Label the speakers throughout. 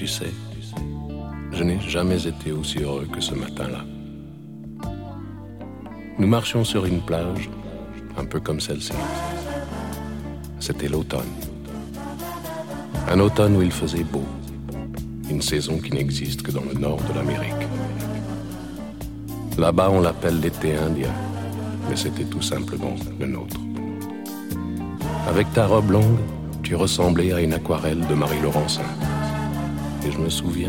Speaker 1: Tu sais, je n'ai jamais été aussi heureux que ce matin-là. Nous marchions sur une plage, un peu comme celle-ci. C'était l'automne. Un automne où il faisait beau. Une saison qui n'existe que dans le nord de l'Amérique. Là-bas, on l'appelle l'été indien, mais c'était tout simplement le nôtre. Avec ta robe longue, tu ressemblais à une aquarelle de Marie Laurencin. Et je me souviens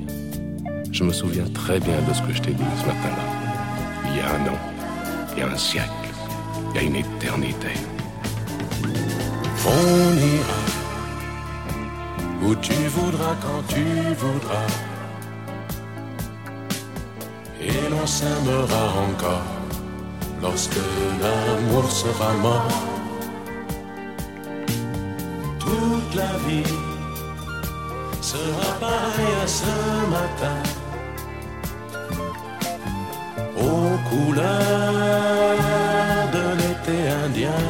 Speaker 1: très bien de ce que je t'ai dit ce matin-là. Il y a un an, il y a un siècle, il y a une éternité.
Speaker 2: On ira où tu voudras, quand tu voudras, et l'on s'aimera encore lorsque l'amour sera mort. Toute la vie sera pareille à ce matin, aux couleurs de l'été indien.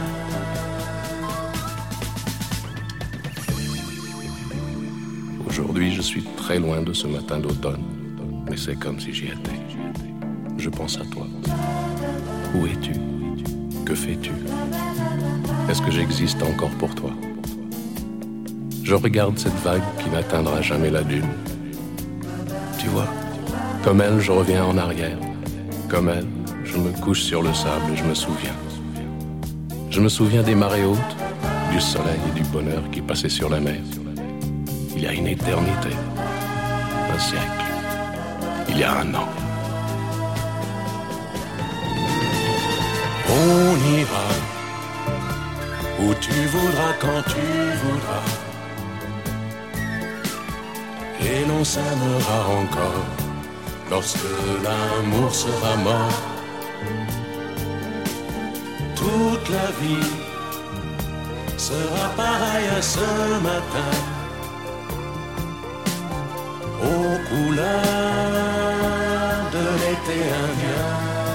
Speaker 1: Aujourd'hui, je suis très loin de ce matin d'automne, mais c'est comme si j'y étais. Je pense à toi. Où es-tu? Que fais-tu? Est-ce que j'existe encore pour toi? Je regarde cette vague qui n'atteindra jamais la dune. Tu vois, comme elle, je reviens en arrière. Comme elle, je me couche sur le sable et je me souviens. Je me souviens des marées hautes, du soleil et du bonheur qui passaient sur la mer. Il y a une éternité, un siècle, il y a un an.
Speaker 2: On ira où tu voudras, quand tu voudras, et l'on s'aimera encore lorsque l'amour sera mort. Toute la vie sera pareille à ce matin, aux couleurs de l'été indien.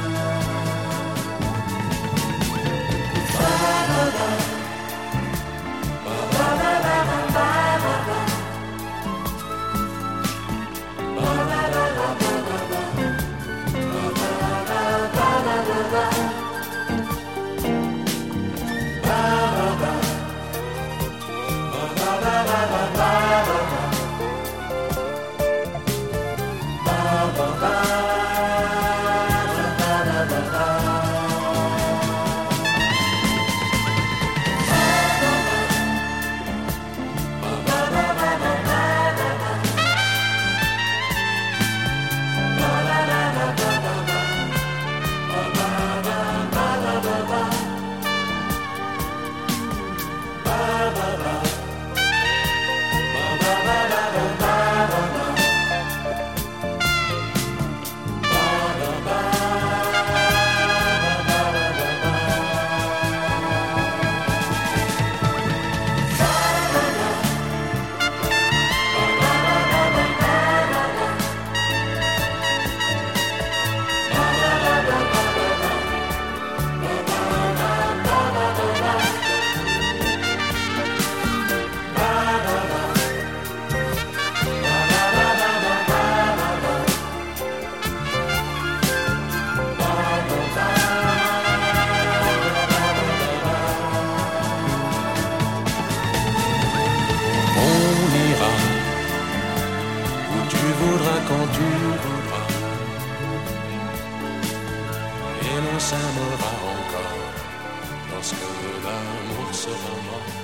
Speaker 2: Quand tu voudras, et l'on s'aimera encore lorsque l'amour sera mort.